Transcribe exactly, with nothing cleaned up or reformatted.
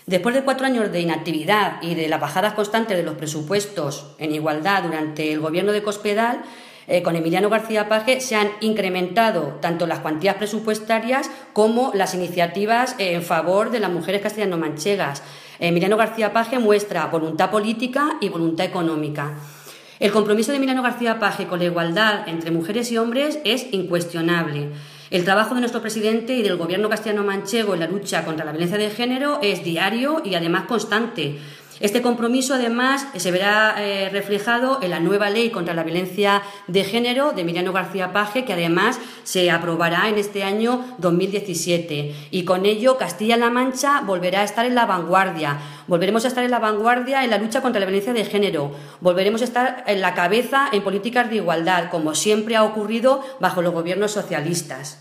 Después de cuatro años de inactividad y de las bajadas constantes de los presupuestos en igualdad durante el gobierno de Cospedal, eh, con Emiliano García Paje se han incrementado tanto las cuantías presupuestarias como las iniciativas eh, en favor de las mujeres castellano-manchegas. Emiliano García Paje muestra voluntad política y voluntad económica. El compromiso de Emiliano García Paje con la igualdad entre mujeres y hombres es incuestionable. El trabajo de nuestro presidente y del Gobierno castellano-manchego en la lucha contra la violencia de género es diario y además constante. Este compromiso, además, se verá eh, reflejado en la nueva ley contra la violencia de género de Emiliano García Paje, que además se aprobará en este año dos mil diecisiete. Y con ello Castilla-La Mancha volverá a estar en la vanguardia. Volveremos a estar en la vanguardia en la lucha contra la violencia de género. Volveremos a estar en la cabeza en políticas de igualdad, como siempre ha ocurrido bajo los gobiernos socialistas.